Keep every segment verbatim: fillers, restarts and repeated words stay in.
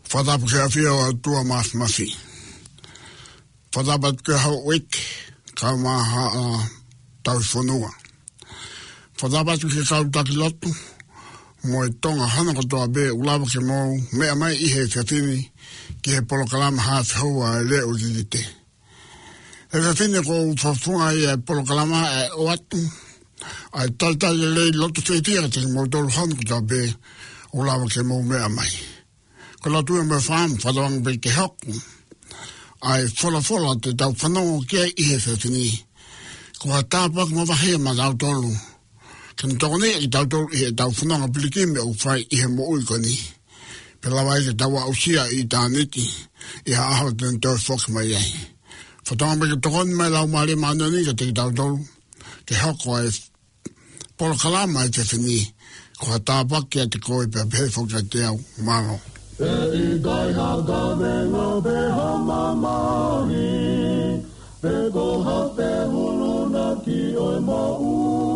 Fadap ke afia o tua mas masi. Fadapat ke hau wik ka maha tau whanua. Fadapat ke kau takilotu mo e tonga hana katoa be ulawa ke mau mea mai ihe whiawhini ki he polokalama hafi hoa e leo ki te. E whiawhini ko whawhunga i e polokalama e o atu ai taitai e lei lotu whetia te mo tolu hana katoa be ulawa ke mau mea mai. Ko lotu e me whaam whadawang be ke hoku ai whola whola te tau whanongo kia ihe whiawhini ko ha tāpak ma wahea ma tau tolu. Kan tōne i tau tau i he tau whanonga pilikime o whai i he mo ui koni. Pela wai ke tau au sia i tāneti i ha aho ten tau whoki mai ai. Whatonga me ke tokoni mai lau maare maanoni ka te tau tau ke hoko ai polo kalama i te whini ko ha tāpak kia te koe pe pe whoki te au maro. E i gai ha ka venga pe ha mamari pe ko ha pe huluna ki oi mau.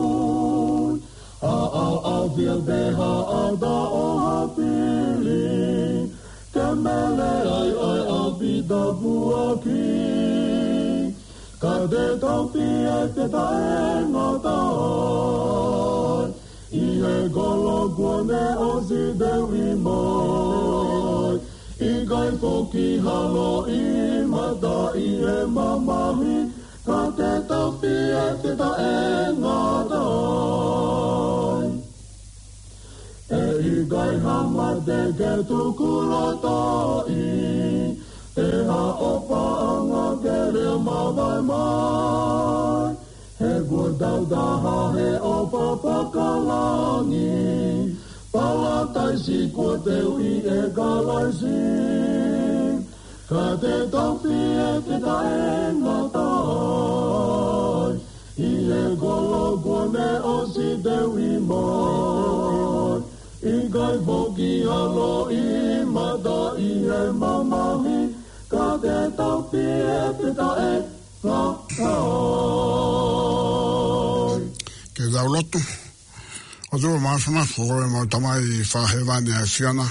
A a a feel beha a da o hapili ke mele ai ai a vida buaki ka de topi e te tae ngata i he golo guane o si de wimoi i gai poki halo i mata i he mamahi ka te topi e te tae ngata e i gai hama te ke tukulata i e ha opa anga ke reo mawai mai he gua daudaha he opa pakalangi pala taisi kua teu i e galaisi ka te taupi e te taenga tai i e golo guane o si teu i moi i gai voki alo i mata i e mamahi ka te taupi e te taenga tai Ke dau lotu o tua maasama koe mo tamai whahewani a whiana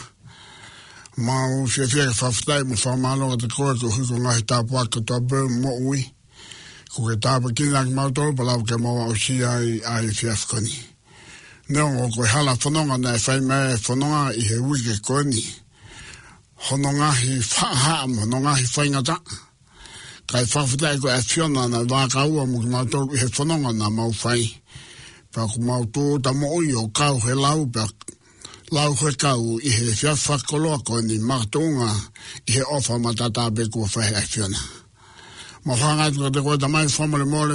mau fia fia ke whawhitai mo whamalo te koe ko huko ngahi tāpua ka toa beu mo ui ko ke tāpa kina ki mautoro palau ke maua o si ai ai whiafkoni neo o koe hala whanonga nei whai mea whanonga i he wike koe ni hono ngahi whaha mo hono ngahi whaingata kai whawhitai ko e whiona na wākaua mo ki mautoro i he whanonga na mau whai pa ku mautoro ta mo ui o kau he lau pa lau he kau i he fia whakoloa ko ni mātunga i he ofa matata be kua whahe ai whiona. Ma whangai tuka te koe tamai whamare mole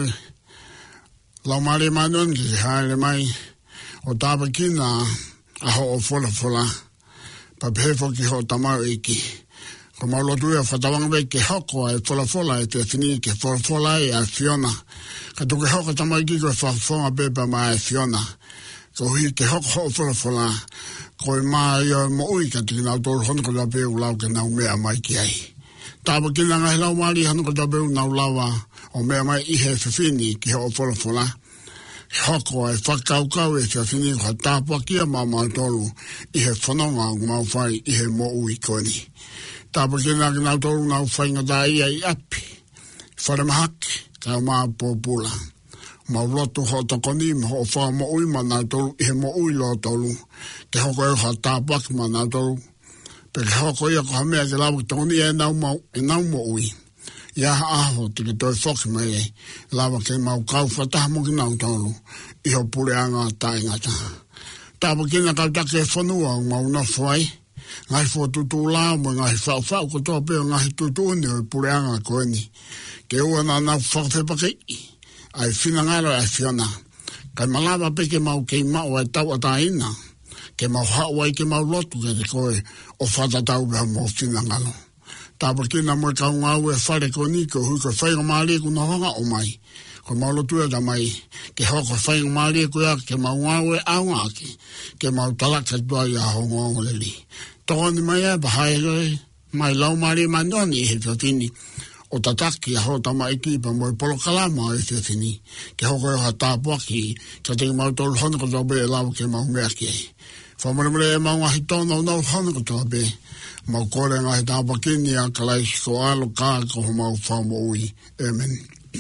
lau maare manon ki se haere mai o tāpa kina aho o whola whola pa pefo ki ho tamau iki. Ko maulotu e whatawanga be ke hoko ai whola whola e te whini ke whola whola e ai whiona. Ka tuke hoko tamau iki koe whawhonga bepa mai ai whiona. Ko hui ke hoko ho whola whola ko e maa ia mo ui ka tiki nau tōru hono ko tā peu lau ke nau mea mai ki ai. Tāpa kina ngahi lau maari hono ko tā peu nau lawa o mea mai ihe whiwhini ki ho whola whola. Hoko e whakaukau e whiwhini ko tāpua kia maa mai tōru ihe whanonga o mau whai ihe mo ui koni. Tāpa kina ki nau tōru nau whainga tā ia i api. Wharemahaki ka maa pōpula. Mau lotu ho tokoni mo ho wha mo ui mana tolu i he mo ui lo tolu ke hoko e ha tāpaki mana tolu pe ke hoko ia ko hamea ke lau tokoni e nau mau e nau mo ui ia aho te ke toi whoki mai e lawa ke mau kau whataha mo ki nau tolu i ho pure anga ta ingata tāpa kina kau take e whanua mau no whai ngai fo tutu lao mo ngai whau whau ko toa peo ngai tutu ni o pure anga koe ni ke ua na nau whakawhepake ai whina ngaro ai whiona. Kai malawa pe ke mau kei mau ai tau ataina. Ke mau hawa i ke mau lotu ke te koe o whatatau beha mau whina ngaro. Tāpa kina mo e kau ngau e whare ko ni ko hui ko whainga maari ku na honga o mai. Ko mau lotu e da mai ke hoko whainga maari ku ia ke mau ngau e au ngaki. Ke mau talaka tua i a honga o leli. Tokoni mai e bahai roi mai lau maari mandoni he whiawhini. O tataki a ho tama iki pa mo polo kalama e te fini ke hoko e ha tāpua ki ka te mau tolu hono ko tau be e lau ke mau mea ki ei. Whamare mre e mau ngahi tōna o nau hono ko tau be Ma kore ngai tāpakini a kalaisi ko alo kāko ho mau whamo ui. Amen.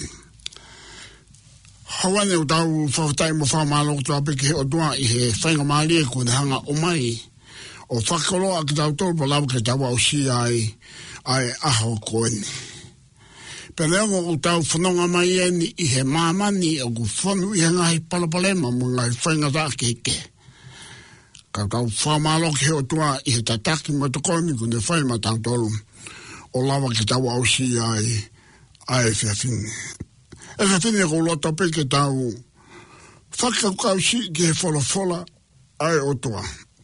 Hawane o tau whawhatai mo whamalo tua peke o tua i he whainga maari e kune hanga o mai. O whakaloa ki tau tōru pa lau ke tau au si ai ai aho koeni. Peleongo o tau whanonga mai eni i he mamani o ku whanu i he ngahi palapalema mo ngai whainga tā keke. Ka tau whamalo ke o tua i he tataki mo tokoni kune whaima tau tōru. O lawa ke tau au si ai ai whiawhini. E whiawhini ko loto peke tau whakaukau si ki he wholafola ai o tua.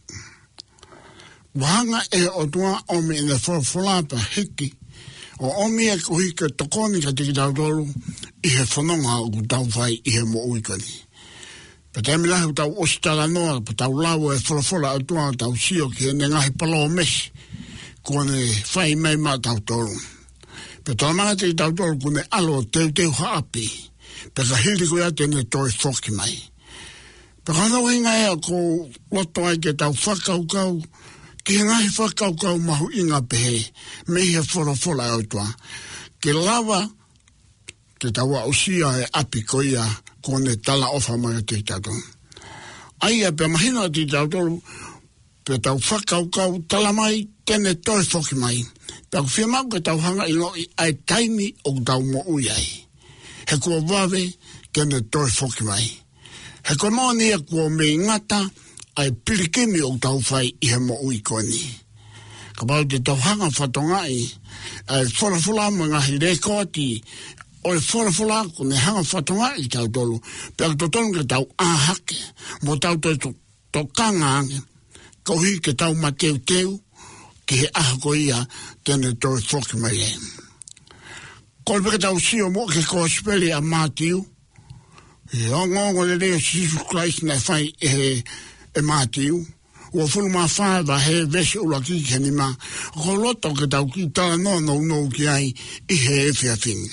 Wahanga e o tua omi ina wholafola pa hiki. O omi e kuhi ke tokoni ka tiki tau tolu i he whanonga o ku tau whai i he mo uikani. Pa temi lahi tau ositala noa pa tau lau e wholafola o tua tau sio ki he nengahi palo o mesi kone whai mai ma tau tolu. Pe tō mga tiki tau tolu kune alo teu teu haapi pe ka hiri ko ia tene toi whoki mai. Pe kano hinga ea ko loto ai ke tau whakaukau ki ngahi whakaukau mahu inga pehe, me he wholafola au tua. Ke lawa, ke taua usia e api koia, kone tala ofa mai te tato. Aia pe mahina te tato, pe tau whakaukau tala mai, tene toi whoki mai. Pe aku whiamau ke tau hanga ino i ai taimi o tau mo ui ai. He kua wawe, kene toi whoki mai. He kua moni e kua me ngata, ai pirikimi o tau whai i he mo ui koni. Ka pau te tau hanga whatongai, ai wholafula mo ngahi rekoti, o e wholafula ko ne hanga whatongai tau tolu, pe ako tonu ke tau ahake, mo tau to to, to kanga ange, kohi ke tau mateu teu, ki he aha ko ia, tene toi whoki mai e. Kolpe ke tau sio mo ke kospeli a Matiu, e ongongo le leo Jesus Christ na whai e e Matiu, ua fulu maa whaewa he vesi ula ki ke ni ma, ko loto ke tau ki tala no no no ki ai i he e whia whini.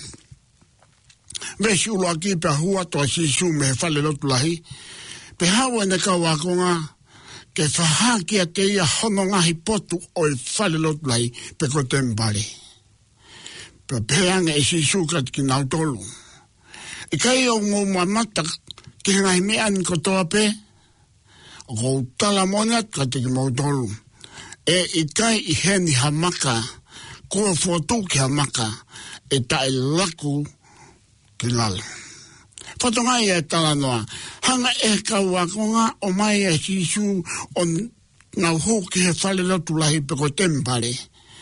Vesi ula ki pe hua toa si su me he whale lotu lahi, pe hawa ne kau akonga, ke whahaki a te ia hono ngahi potu o i whale lotu lahi pe ko tembare. Pe peanga e si su kat ki nau tolu. I kai o ngō mamata ki ngai mea ni ko toa pe, ko tala mona ka te ki mautolu. E i kai i heni hamaka, kua fotu ki hamaka, e tae laku ki lala. Whatongai e tala noa, hanga e kau akonga o mai e sisu o ngau hoki he whale lotu lahi pe ko tempare.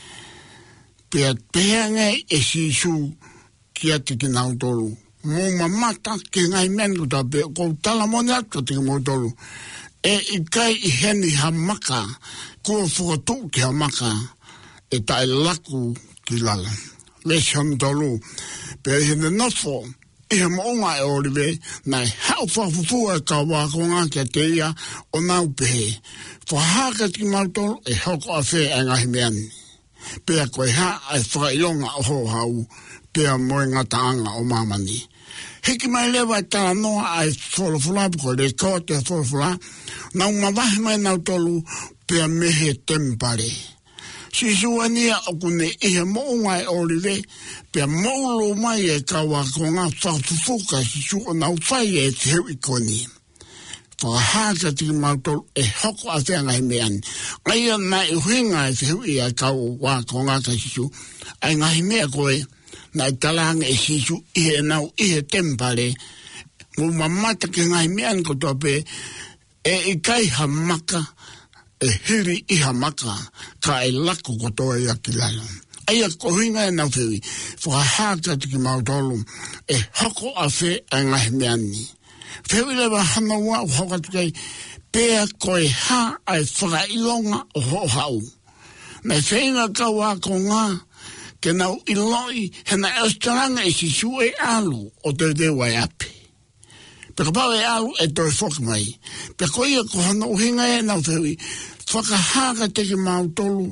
Pea peanga e sisu ki ati ki nautolu. Mō mamata ki ngai meni ko tape, ko tala mona ka te ki mautolu. E i kai i heni hamaka, kua whakatu ki hamaka, e tae laku ki lala. Lesi ham tolu, pe i hene nofo, i he maunga e oriwe, nai hau whakufua e ka wakonga ki a te ia o nau pehe. Whahaka ki mautolu e hoko a whea e ngahi meani. Pea koe ha ai whakailonga o ho hau, pea moe ngataanga o mamani. Hiki mai lewa e tala noa ai wholafula, ko le koa te wholafula, nau mawahi mai nau tolu pea mehe tempare. Si suania o kune ihe mounga e oriwe, pea moulo mai e kawa ko ngā whakfufuka si su o nau whai e te heu ikoni. Whakahaka tiki mautolu e hoko a whea ngai meani. Aia na e huinga e te heu i a kau wā ko ngā ka si su, ai ngai mea koe, na i talanga e sisu ihe nau ihe tempare, ngu mamata ke ngai mean ko tope, e i kai hamaka, e hiri i hamaka, ka e lako ko toa i akilalo. Aia kohinga e nau whiwi, whakahaka tiki mautolu, e hoko a whe a ngai meani. Whiwi lewa hanaua o hokatukai, pea koe ha ai whakailonga o ho hau. Nei whenga kaua ko ngā, ke nau iloi, hena eustaranga e si su e alu o te te wai api. Pe ka pau e alu e toi whoki mai. Pe ko ia ko hana uhinga e nau whiwi, whakahaka te ki mautolu,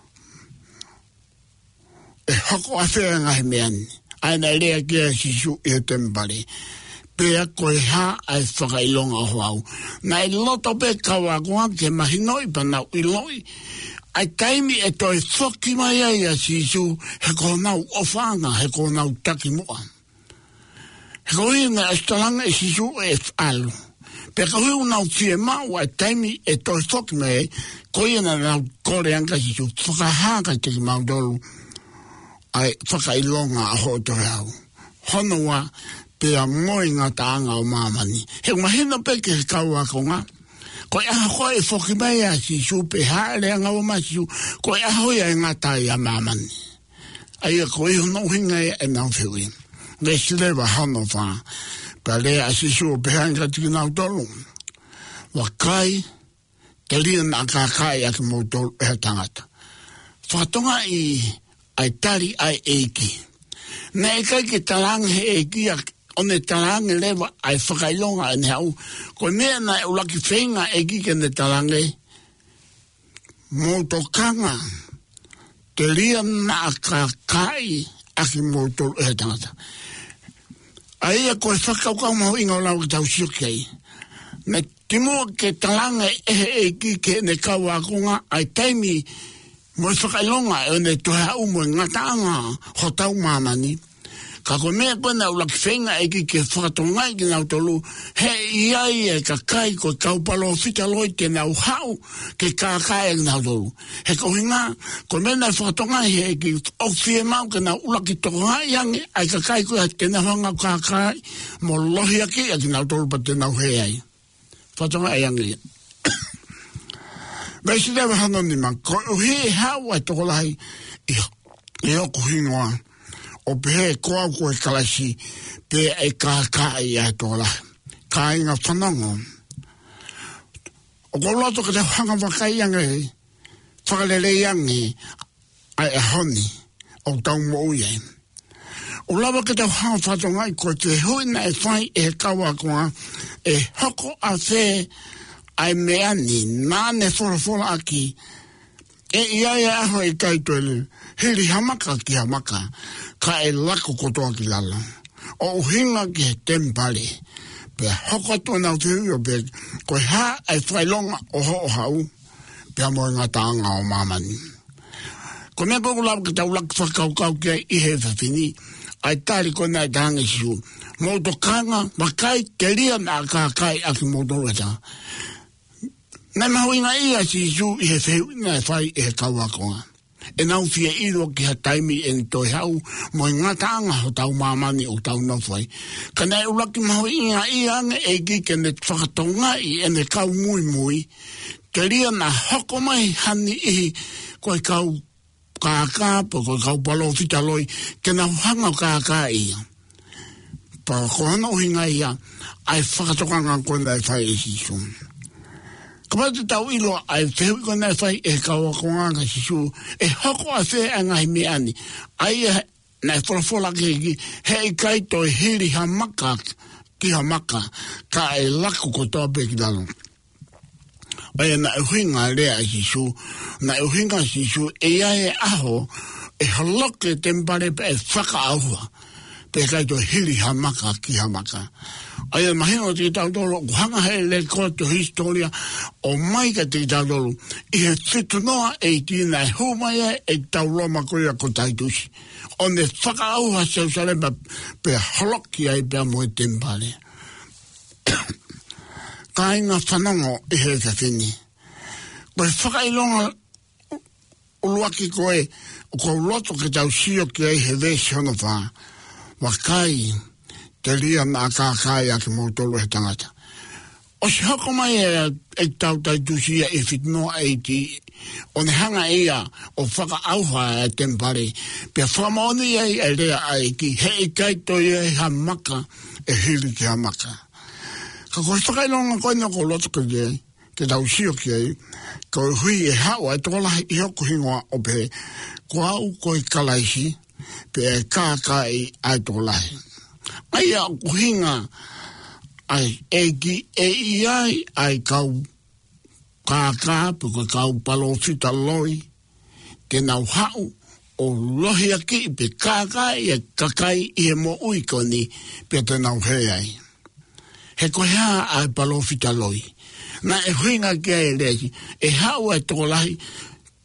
e hoko a whea ngahi meani. Aina rea kia si su e tempare. Pea koe ha ai whakailonga ho au. Na i loto pe kawa koa ke mahinoi pa nau iloi, ai taimi e toi whoki mai ai a sisu, he ko nau ofanga, he ko nau taki mua. He ko ina e stalanga e sisu e alu. Pe ka hui unau fie mau ai taimi e toi whoki mai, ko ina nau kore anga sisu, whakahanga te ki mau dolu, ai whakailonga a ho to hau. Hono wa, pe a moi ngā taanga o mamani. He mahina pe ke kaua ko ngā. Ko e aha koe e whoki mai a si su pe haere anga o mai si su. Ko e aha hoi a ngā tai a mamani. Ai a ko e hono hinga e nau whiwi. Nge silewa hano wha. Pe lea a si su pe hanga tiki nau tolu. Wa kai, te lia na kakai a ki mou tolu e tangata. Whatonga i ai tari ai eiki. Nē kai ke tarangi he e kia, o ne tarangi lewa ai whakailonga e ne hau. Ko mea na e ulaki whenga e ki ke ne tarangi. Mō tō kanga, te ria na ka kai aki mō tō e tangata. Ai a koe whakaukau maho inga o lau ki tau siokei. Me timo ke tarangi e e ki ke ne kawakunga ai taimi mo whakailonga e ne toha umo e ngataanga ho tau mamani. Ka ko mea koe na ulaki whenga e ki ke whakatongai ki nau tolu, he iai e ka kai ko kaupalo whita loi ke nau hau ke ka kai e nau tolu. He ko hinga, ko mea na whakatongai he ki o fie mau ke nau ulaki tokongai yangi, ai ka kai koe ke nau hanga ka kai, mo lohi aki e ki nau tolu pa te nau he ai. Whakatongai yangi. Veisi lewa hano ni man, ko uhi hau ai toko lahi i oku hingoa, o pehe koa koe kalasi, pe e kākai ai toko lahi. Ka inga whanongo. O ko loto ka te hanga wakai yangi, whakalele yangi, ai e honi, o tau mo uye. O lawa ka te hanga whatongai, ko te huina e whai e kawa koa, e hoko a whee, ai mea ni nāne whora whora aki. E ia e aho e kaitoele, hiri hamaka ki hamaka, ka e lako kotoa ki lala. O uhinga ki he tempare, pe hoko atua nau whiu o pe, koe ha ai whailonga o ho o hau, pe amo e ngā taanga o mamani. Ko mea koku lau ki tau laki whakaukau ki i he whawhini, ai tari ko nai taanga siu, mō to kanga, makai te ria nā kākai aki mō toleta. Nai maho inga ia si su i he wheu ina e whai e he kawakonga. E nau fia iro ki ha taimi e ni toi hau mo i ngataanga ho tau mamani o tau nau whai. Ka nei ulaki maho inga ia ane e ki ke ne whakatonga i e ne kau mui mui. Ke ria na hoko mai hani ihi koe kau kākā po koe kau palo whitaloi ke na hanga kākā ia. Pa ko hana uhinga ia ai whakatokanga koe nei whai e si su. Kapa te tau ilo ai whehui ko nei whai e kaua konganga si su, e hoko a whea a ngai me ani. Ai e nei wholafola ke ki, he i kai toi hiri ha maka, ki ha maka, ka e lako ko toa peki talo. Ai e na uhinga rea si su, na uhinga si su, e ai e aho, e haloke tempare pe e whaka ahua, pe kai toi hiri ha maka, ki ha maka. Ai e mahino te tau tolo, kuhanga he le koe to historia, o mai ka te tau tolo, i he whitu noa e tina e humaya e tau loma koe a ko taitusi. O ne whakaauha seu saremba pe holoki ai pe amoe tempare. Ka inga whanongo i he ka whini. Koe whakailonga uluaki koe, o ko loto ke tau sio ki ai he vesi hono wha, wakai, te ria nā kākai aki mō tolu he tangata. O si hoko mai e, e tau tai tusia e whitnoa e ti, o ne hanga ia o whaka auha e tempare, pe whamaoni e e rea ai ki, he e kaito e ha maka, e hiri ki ha maka. Ka koe whakailonga koe na ko loto ke te, ke tau sio ki ei, koe hui e hawa e tola i hoko hingoa o pe, ko au koe kalaisi, pe e kākai ai tolahi. Ai a kuhinga ai e ki e iai ai kau kākā puka kau palo whita loi ke nau hau o lohi aki pe kākā e kakai i he mo uikoni pe te nau hei ai. He koe haa ai palo whita loi. Na e huinga ki e leki e hau e tōlahi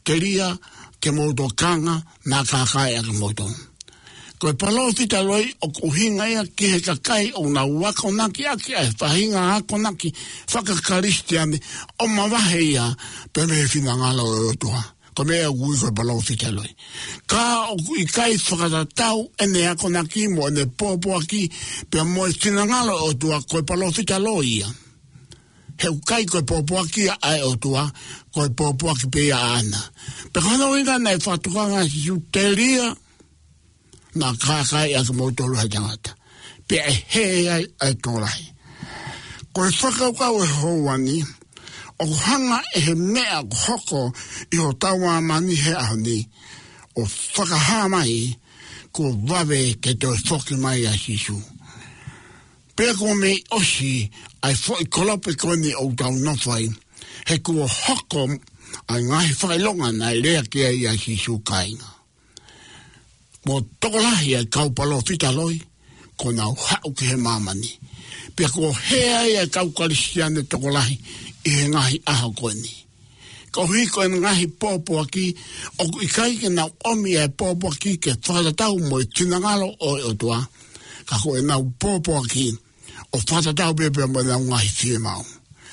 te ria ke moto kanga na kakai a ke moto. Ko e palo fita loi o kuhinga ia ki he kakai o na wako naki aki a e whahinga ako naki whakakaristiane o mawahe ia pe me fina ngalo e otua. Ko mea ui ko e palo fita loi. Ka o i kai whakatatau ene ako naki mo ene popo aki pe mo e fina ngalo e otua ko e palo fita loi ia. He ukai ko e popo aki a e otua ko e popo aki pe ia ana. Pe kano inga na e whatukanga si su te ria na kakai a ke mautolu hai tangata. Pe e he ai ai tōlahi. Ko e whakaukau e houani, o hanga e he mea hoko i ho taua mani he ahoni, o whakaha mai ko wawe ke te whoki mai a sisu. Pe ko me osi ai whoi kolope koni o tau nofai, he ko hoko ai ngahi whailonga na lea kia i a sisu kainga. Mo tokolahi ai kau palo fita loi, ko nau hau ki he mamani. Pia ko hea ai kau karistiane tokolahi i he ngahi aho koeni. Ko hui ko e ngahi pōpō aki, o i kai ke nau omi e pōpō aki ke whatatau mo i tinangalo o e otua. Ka ko e nau pōpō aki, o whatatau pepe mo nau ngahi fie mau.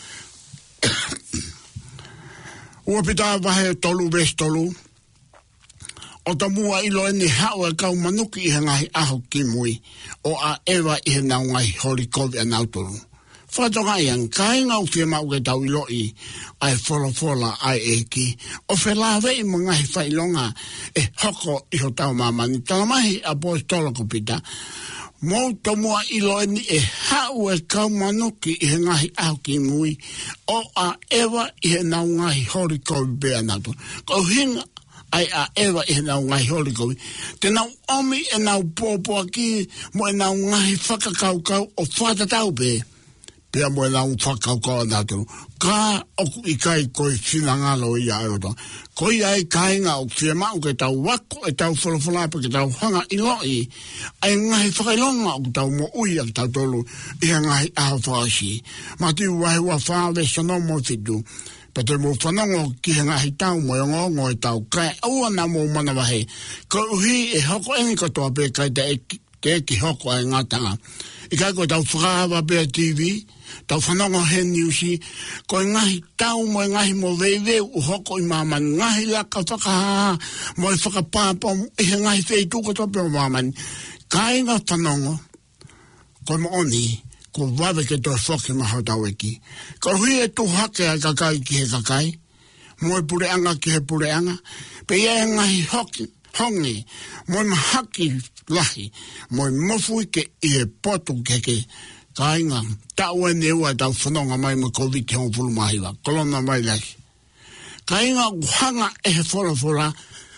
Ua pita wahe tolu ves tolu, o ta mua ilo ene hao e kau manuki i he ngahi aho ki mui, o a ewa i he nau ngahi hori kovi a nautoro. Whatonga i ang kai ngau fie mau ke tau ilo i, ai whola whola ai e ki, o whelawe i mga ngahi whailonga e hoko i ho tau mamani. Tala mahi a bois tola ko pita, mo ta mua ilo ene e hao e kau manuki i he ngahi aho ki mui, o a ewa i he nau ngahi hori kovi pe a nautoro. Ko hinga, ai a ewa e nau ngai hori kowi. Te nau omi e nau pōpō aki, mo e nau ngai whakakaukau o whatatau pe. Pea mo e nau whakaukau a nāturu. Ka oku i kai koe sinangalo i a ewa. Koi ai kai ngā o fia mau ke tau wako e tau whalawhalapa ke tau hanga i loi. Ai ngai whakailonga o tau mo ui a tau tolu i a ngai aho whaasi. Mati uahe ua whawe sonomo fitu. Pa te mo whanongo ki he ngahi tau mo e ngongo e tau kai aua na mo mana wahe. Ko uhi e hoko engi katoa pe kai te eki hoko e ngatanga. I kai ko tau whakawa pe T V, tau whanongo he niusi, ko e ngahi tau mo e ngahi mo veiweu u hoko i mamani. Ngahi laka whakaha mo e whakapapa i he ngahi wheitu katoa pe o mamani. Kai ngā whanongo, ko mo oni, ko wawe ke toi whoki maha tau eki. Ko hui e tu hake a kakai ki he kakai, mo e pureanga ki he pureanga, pe ia e ngahi hoki, hongi, mo e mahaki lahi, mo e mofui ke i he potu ke ke kainga, tau e neua tau whanonga mai mo COVID te hong fulu mahiwa, kolona mai lahi. Kainga uhanga e he whora whora,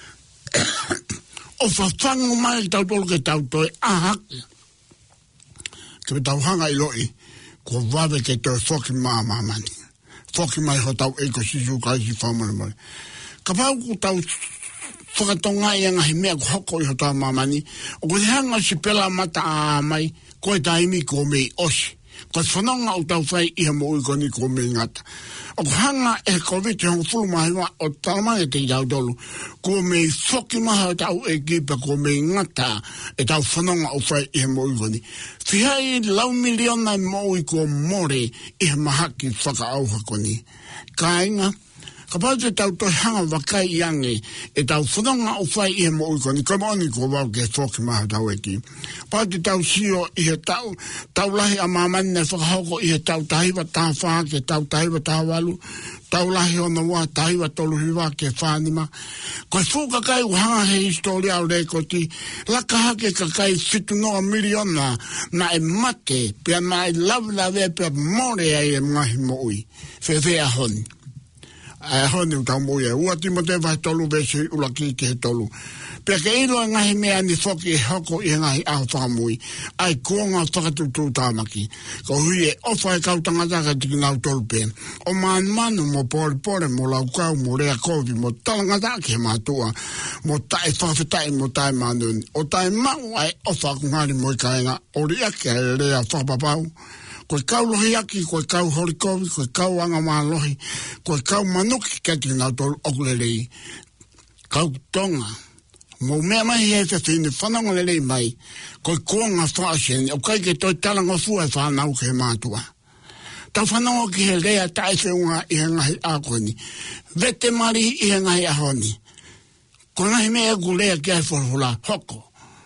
o whawhangu mai tau tolu ke tau toi ahaki. Ke me tau hanga i loi, ko wawe ke toi whoki maa mamani. Whoki mai ho tau eko sisu kai si whamana mai. Ka pau ko tau whakatonga i anga he mea ko hoko i ho tau mamani, o ko te hanga si pela mata a mai, ko e taimi ko mei osi. Ko te whanonga o tau whai iha mo ui koni ko mei ngata. O ko hanga e COVID te hongo fulu mahiwa o talamane te tau tolu, ko mei whoki maha o tau e kipa ko mei ngata e tau whanonga o whai iha mo ui koni. Whihai lau miliona mo ui ko more iha mahaki whakaauha koni. Kainga, ka pau te tau toi hanga wakai i ange e tau whanonga o whai iha mo ui koni, ko maoni ko wau ke whoki maha tau e ki. Pau te tau sio i he tau, tau lahi a mamani ne whakahoko i he tau tahiwa tā whake, tau tahiwa tā walu, tau lahi o na wā tahiwa tolu hiwa ke whanima. Ko e whukakai uhanga he historia o rekoti, laka hake kakai fitu noa miliona na e mate, pia na e lavla vea pia more ai e ngahi mo ui. Whewhea honi. Ai honi u tau mo ia, ua timo te vai tolu vesi ulaki ke he tolu. Pea ke ilo a ngahi mea ni whoki e hoko i ngahi aho whakamui, ai kuonga whakatutu tāmaki. Ko hui e ofa e kautangata ka tiki nau tolu pēn. O manu manu mo pore pore mo lau kau mo rea kovi mo talangata ki he mātua, mo tae whawhetai mo tae manuni. O tae mau ai ofa kungari mo i kainga, o ria ke rea whapapau, Koe kau lohi aki, koe kau horikovi, koe kau anga maa lohi, koe kau manuki kati nau tolu okulelei. Kau tonga. Mo mea mai he te whine whanonga lelei mai, koe kuanga whaasene, o kai ke toi talanga fua e whanau ke mātua. Tau whanonga ki he rea tae se unga i he ngahi ākoini. Vete mari i he ngahi ahoni. Ko ngahi mea ku lea ki ai whorhula hoko.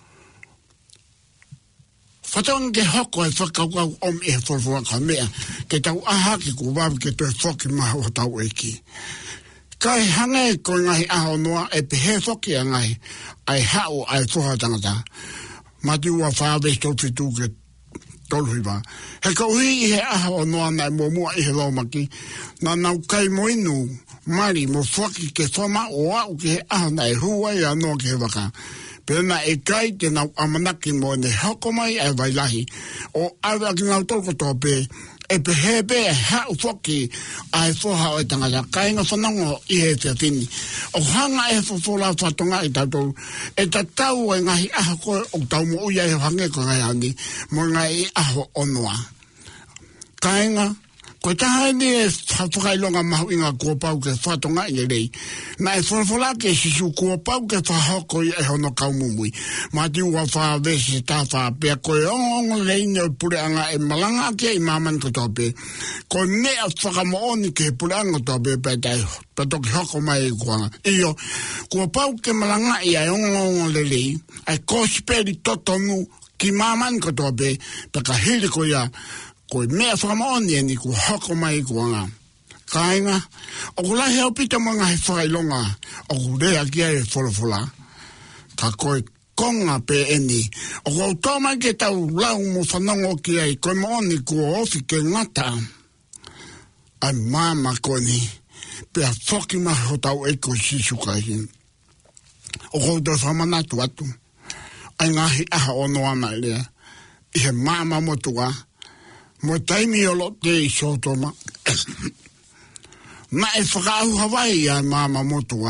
Whatonga ke hoko e whakaukau om i he whorhula ka mea, ke tau aha ki ku wawi ke toi whoki maha o tau eki. Kai hange ko ngahi aho noa e pehe whoki a ngahi, ai hao ai whoha tangata. Mati ua whawe tau whitu ke toluhiwa. He kauhi i he aho noa nai mua mua i he laumaki, na nau kai moinu, mari mo whoki ke whama o au ki he aho nai huai anoa ki he waka. Pena e kai te nau amanaki mo ne hoko mai ai wailahi, o awa ki ngau tolko tope, e pehe pe e hau whoki ai whoha o e tangata, kai ngā whanongo i he te tini. O hanga e whawhola whatonga i tātou, e ta tau e ngahi aho koe o tau mo uia e hange ko ngai ani, mo ngai aho onoa. Kai ngā, koe taha ni e whakailonga mahu inga kua pau ke whatonga i rei. Na e whawhola ke sisu kua pau ke whahoko i e hono kaumumui. Mati ua whawesi tā whapea koe ongongo rei neo pureanga e malanga ke i maman ko tope. Koe mea whakamooni ke pureanga tope pe tai patoki hoko mai i kuanga. Iyo, kua pau ke malanga i e ongongo rei, ai kosperi totonu ki maman ko tope, pe ka hiri ko ia, koe mea whamaoni e ni ku hoko mai kuanga. Kainga, o ku lahi au pita mga he whakailonga, o ku rea kia e wholofola. Ka koe konga pe eni. O ku au tōma ke tau lau mo whanongo kia e koe maoni ku ofi ke ngata. Ai mama koni, pe a whoki mahi ho tau e koe sisukai. O ku tau whamanatu atu. Ai ngahi aha o noa mai lea. I he mama motua. Mo taimi o lo te i sotoma. Na e whakaahu Hawaii ai mama motua.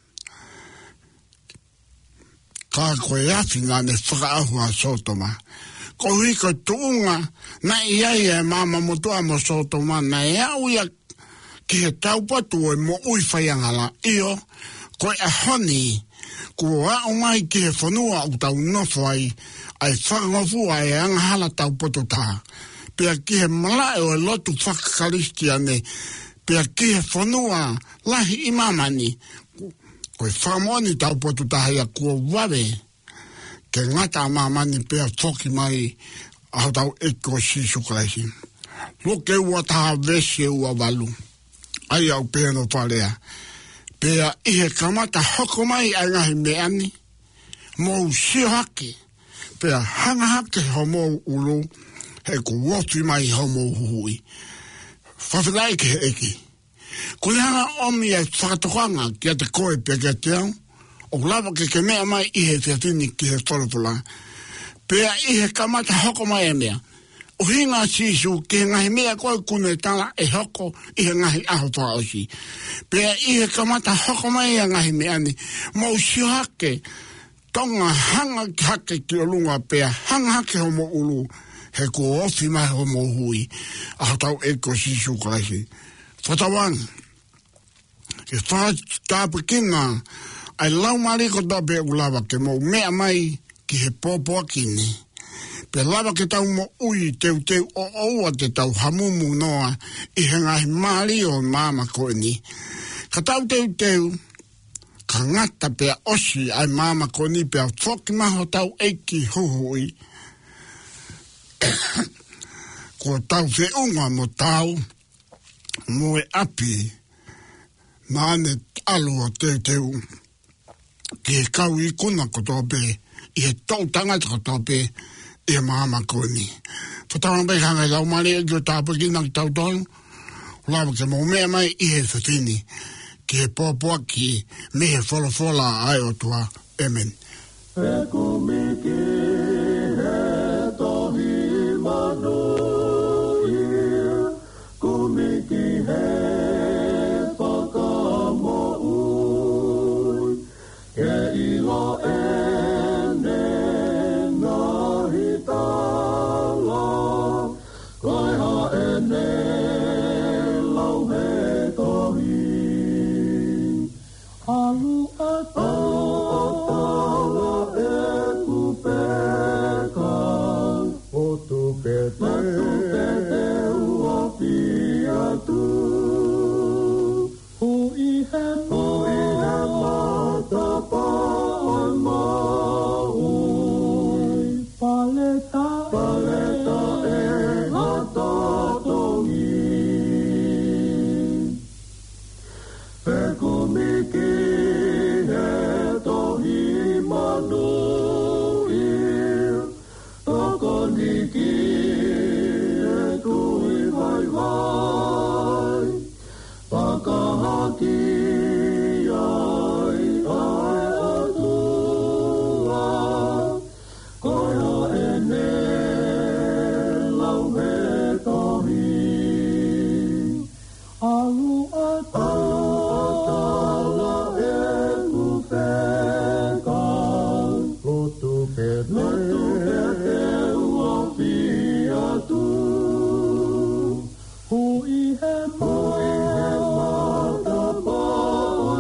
Ka koe afi nga ne whakaahu a sotoma. Ko hui ko tuunga na i ai ai mama motua mo sotoma na e au ia ki he taupatu e mo ui whaiangala. Iyo, koe a honi kua a o mai ki he whanua o tau nofai ai whakangofu ai angahala taupatu taha. Pea ki he malae o e lotu whakakaristia ne, pea ki he whanua lahi imamani, koe whamoni tau potu tahia kua wawe, ke ngata mamani pea whoki mai aho tau eko sisu kalaisi. Loke ua taha vese ua walu, ai au pea no whalea, pea ihe kamata hoko mai ai ngahi meani, mou sio hake, pea hanga hake ho mou ulu, he ko wofi mai homo hui. Whawhirai ke he eki. Ko hanga omi e whakatohanga ki a te koe pe ke te au, o lava ke ke mea mai i he te tini ki he whalapula. Pea i he kamata hoko mai e mea. O hinga sisu ki he ngahi mea koe kune tala e hoko i he ngahi aho whaosi. Pea i he kamata hoko mai e ngahi mea ni, mo sio hake, tonga hanga hake ki o lunga pea, hanga hake homo ulu, he ko ofi mai ho mo hui, a tau e ko sisu kalaisi. Whatawang, ke wha tāpakina, ai lau mari ko tape u lava ke mo mea mai ki he pōpua kini. Pe lava ke tau mo ui teu teu o oua te tau hamumu noa i he ngahi mari o mama ko ni. Ka tau teu teu, ka ngata pe osi ai mama ko ni pe a whoki maho tau eiki huhui. Ko tau fe unga mo tau, mo e api, nāne alu o teu teu, ki he kau i kuna ko tōpe, i he tau tangata ko tōpe, i he mahama koni. Whatawana bai hanga i lau mare, i o tāpakina ki tau tonu, lawa ke mo mea mai i he whatini, ki he pōpua ki me he wholofola ai o tua. Amen. E kumiki he tohi manui, kumiki he whakamoui, ke ilo ene ngahi tala, koe lotu pea te ua fia tu. Hui he mata paoi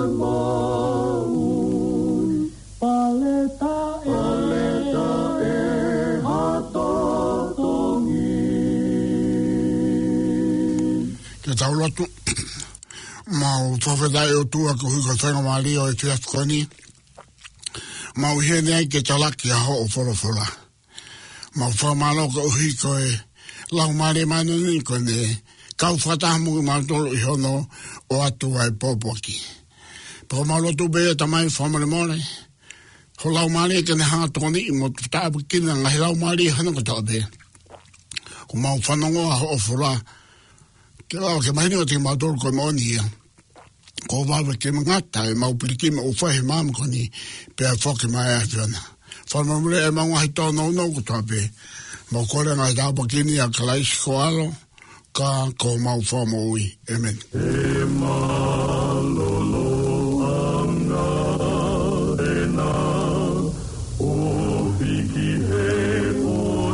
maui, paleta e, paleta e hato tongi. Ke tau lotu, mau whawhedai o tua ko huko whenga maali o e fiaskoni, mau hene ai ke talaki a ho o wholofola. Mau whamalo ko uhi ko e lau maare manani ko ne kau whatahamu i mautolo i hono o atu ai pōpoki. Pako mau lotu bea tamai whamale mole, ho lau maare ke ne hanga toni i mo tāpu kina ngahi lau maare i hana ko tau bea. Ko mau whanongo a ho o whola, ke lau ke mahini o te mautolo ko maoni ia. Ko wawe ke mangata e mau pirikima o whahe mamu koni pia whoke mai a whiana. Whanamule e maunga hi tō nau nau ko tō pe. Mau kore ngai tāpa kini a kalaisi ko alo, ka ko mau whamo ui. Amen. E malolo anga e nā, o hiki he o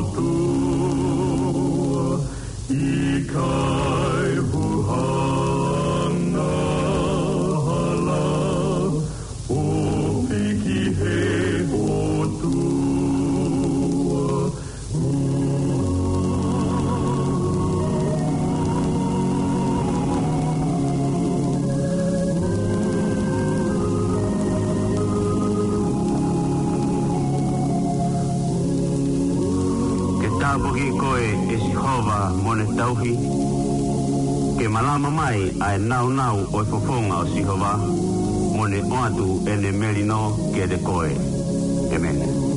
tua, i kai huhanga hala, o hiki he o tua. Tāpoki koe e Sihova mone tauhi, ke malama mai ai nau nau o e fofonga o Sihova, mone oatu ene melino ke de koe. Amen.